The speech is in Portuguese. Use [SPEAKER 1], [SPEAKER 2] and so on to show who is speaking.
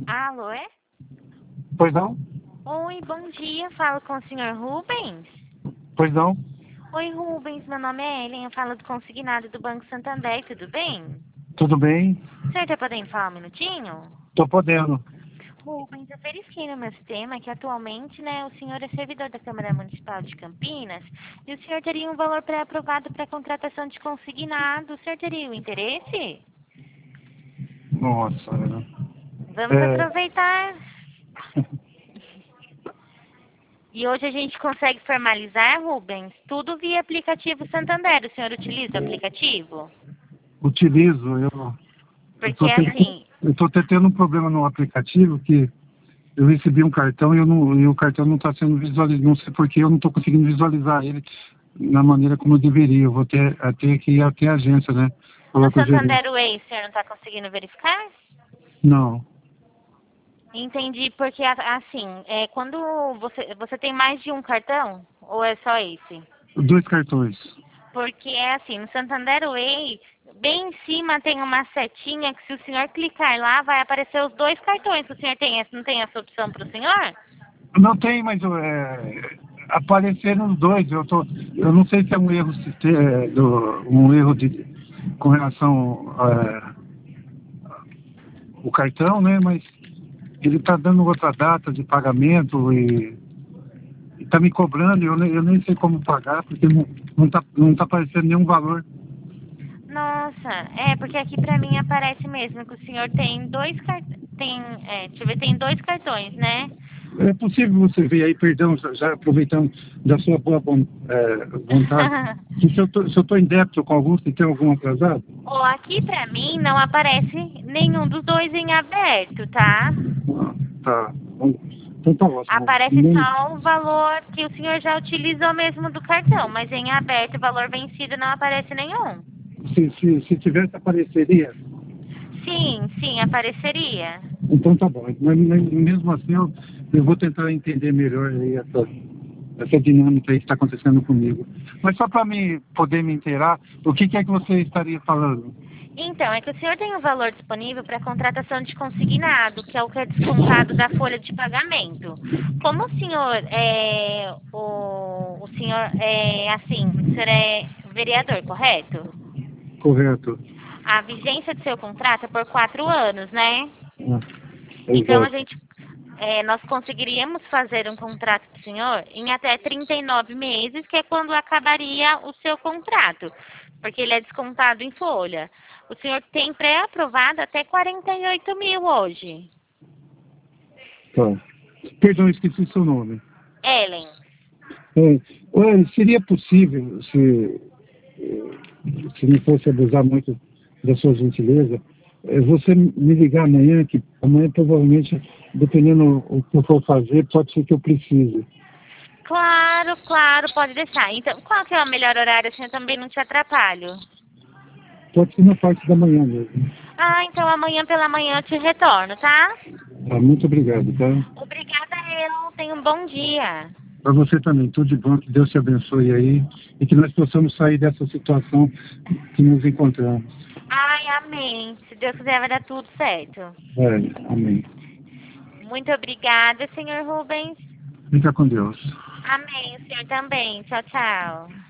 [SPEAKER 1] Alô, é?
[SPEAKER 2] Pois não?
[SPEAKER 1] Oi, bom dia. Falo com o senhor Rubens?
[SPEAKER 2] Pois não?
[SPEAKER 1] Oi, Rubens. Meu nome é Ellen. Eu falo do consignado do Banco Santander. Tudo bem?
[SPEAKER 2] Tudo bem?
[SPEAKER 1] O senhor tá podendo falar um minutinho?
[SPEAKER 2] Tô podendo.
[SPEAKER 1] Rubens, eu verifiquei no meu sistema que atualmente, né, o senhor é servidor da Câmara Municipal de Campinas e o senhor teria um valor pré-aprovado para contratação de consignado. O senhor teria o interesse?
[SPEAKER 2] Nossa.
[SPEAKER 1] Vamos
[SPEAKER 2] É,
[SPEAKER 1] aproveitar. E hoje a gente consegue formalizar, Rubens, tudo via aplicativo Santander. O senhor utiliza o aplicativo?
[SPEAKER 2] utilizo. Eu
[SPEAKER 1] Porque
[SPEAKER 2] tô te-
[SPEAKER 1] assim,
[SPEAKER 2] eu tô até tendo um problema no aplicativo que eu recebi um cartão e o cartão não está sendo visualizado. Não sei por que eu não estou conseguindo visualizar ele na maneira como eu deveria. Eu vou ter que ir até a agência, né?
[SPEAKER 1] no
[SPEAKER 2] Falar com o gerente.
[SPEAKER 1] Santander Way, o senhor não está conseguindo verificar?
[SPEAKER 2] Não.
[SPEAKER 1] Entendi, porque assim, quando você tem mais de um cartão, ou é só esse?
[SPEAKER 2] 2 cartões.
[SPEAKER 1] Porque é assim, no Santander Way, bem em cima tem uma setinha que se o senhor clicar lá, vai aparecer os 2 cartões. O senhor não tem essa opção para o senhor?
[SPEAKER 2] Não tem, mas apareceram os dois. Eu não sei se é um erro, um erro com relação o cartão, né? Mas ele está dando outra data de pagamento e está me cobrando. Eu nem sei como pagar porque não tá aparecendo nenhum valor.
[SPEAKER 1] Nossa, porque aqui pra mim aparece mesmo que o senhor tem dois cartões, deixa eu ver, tem 2 cartões, né?
[SPEAKER 2] É possível você ver aí, perdão, já aproveitando da sua boa vontade, que se eu estou em débito com algum, se tem algum atrasado?
[SPEAKER 1] Ou aqui pra mim não aparece nenhum dos dois em aberto, tá?
[SPEAKER 2] Ah, tá. Então tá ótimo.
[SPEAKER 1] Aparece só o valor que o senhor já utilizou mesmo do cartão, mas em aberto, o valor vencido não aparece nenhum.
[SPEAKER 2] Se tivesse, apareceria?
[SPEAKER 1] Sim, sim, apareceria.
[SPEAKER 2] Então tá bom. Mas mesmo assim, eu vou tentar entender melhor aí essa dinâmica aí que está acontecendo comigo. Mas só para poder me inteirar, o que é que você estaria falando?
[SPEAKER 1] Então, é que o senhor tem o valor disponível para contratação de consignado, que é o que é descontado da folha de pagamento. Como o senhor o senhor é assim, o senhor é vereador, correto?
[SPEAKER 2] Correto.
[SPEAKER 1] A vigência do seu contrato é por 4 anos, né?
[SPEAKER 2] Ah,
[SPEAKER 1] Então
[SPEAKER 2] exato.
[SPEAKER 1] nós conseguiríamos fazer um contrato do senhor em até 39 meses, que é quando acabaria o seu contrato, porque ele é descontado em folha. O senhor tem pré-aprovado até 48 mil hoje.
[SPEAKER 2] Tá. Perdão, esqueci seu nome.
[SPEAKER 1] Ellen,
[SPEAKER 2] Olha, seria possível, se não fosse abusar muito da sua gentileza, você me ligar amanhã, que amanhã provavelmente, dependendo o que eu for fazer, pode ser que eu precise.
[SPEAKER 1] claro, claro, pode deixar. Então, qual que é o melhor horário, assim eu também não te atrapalho?
[SPEAKER 2] Pode ser na parte da manhã mesmo.
[SPEAKER 1] Ah, então amanhã pela manhã eu te retorno, tá?
[SPEAKER 2] Tá, muito obrigado, tá?
[SPEAKER 1] Obrigada, Ellen. Tenha um bom dia.
[SPEAKER 2] Para você também, tudo de bom, que Deus te abençoe aí e que nós possamos sair dessa situação que nos encontramos.
[SPEAKER 1] Ai, amém. Se Deus quiser, vai dar tudo certo.
[SPEAKER 2] Amém.
[SPEAKER 1] Muito obrigada, senhor Rubens.
[SPEAKER 2] Fica com Deus.
[SPEAKER 1] Amém. O senhor também. Tchau, tchau.